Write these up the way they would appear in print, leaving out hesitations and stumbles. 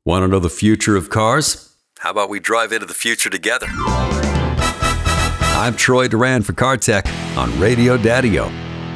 Want to know the future of cars? How about we drive into the future together? I'm Troy Duran for Car Tech on Radio Daddy-O.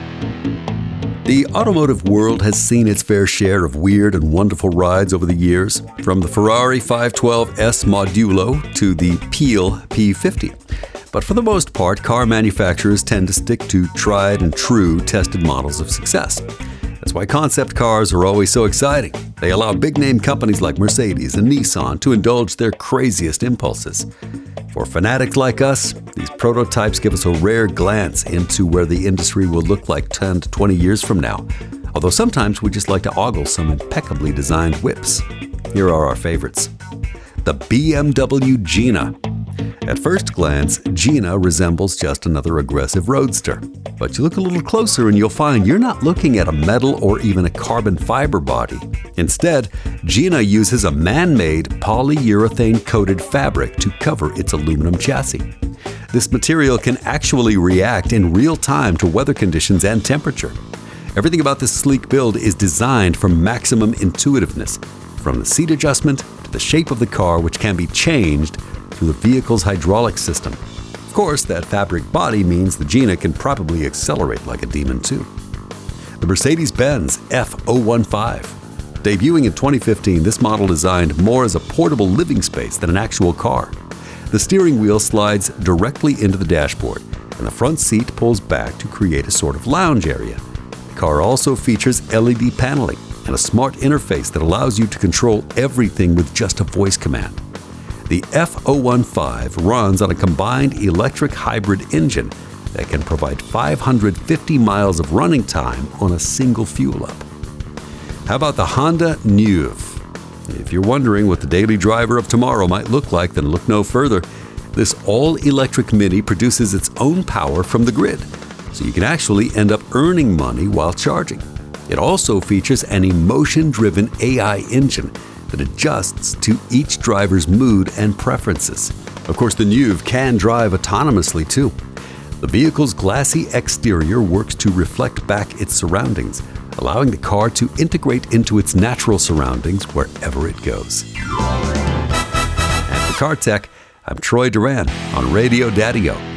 The automotive world has seen its fair share of weird and wonderful rides over the years, from the Ferrari 512S Modulo to the Peel P50. But for the most part, car manufacturers tend to stick to tried and true tested models of success. That's why concept cars are always so exciting. They allow big-name companies like Mercedes and Nissan to indulge their craziest impulses. For fanatics like us, these prototypes give us a rare glance into where the industry will look like 10 to 20 years from now. Although sometimes we just like to ogle some impeccably designed whips. Here are our favorites. The BMW Gina. At first glance, Gina resembles just another aggressive roadster. But you look a little closer and you'll find you're not looking at a metal or even a carbon fiber body. Instead, Gina uses a man-made polyurethane-coated fabric to cover its aluminum chassis. This material can actually react in real time to weather conditions and temperature. Everything about this sleek build is designed for maximum intuitiveness, from the seat adjustment to the shape of the car, which can be changed through the vehicle's hydraulic system. Of course, that fabric body means the Gina can probably accelerate like a demon too. The Mercedes-Benz F015. Debuting in 2015, this model designed more as a portable living space than an actual car. The steering wheel slides directly into the dashboard, and the front seat pulls back to create a sort of lounge area. The car also features LED paneling and a smart interface that allows you to control everything with just a voice command. The F015 runs on a combined electric hybrid engine that can provide 550 miles of running time on a single fuel up. How about the Honda Neuve? If you're wondering what the daily driver of tomorrow might look like, then look no further. This all-electric Mini produces its own power from the grid, so you can actually end up earning money while charging. It also features an emotion-driven AI engine that adjusts to each driver's mood and preferences. Of course, the Neuve can drive autonomously too. The vehicle's glassy exterior works to reflect back its surroundings, allowing the car to integrate into its natural surroundings wherever it goes. And for Car Tech, I'm Troy Duran on Radio Daddy-O.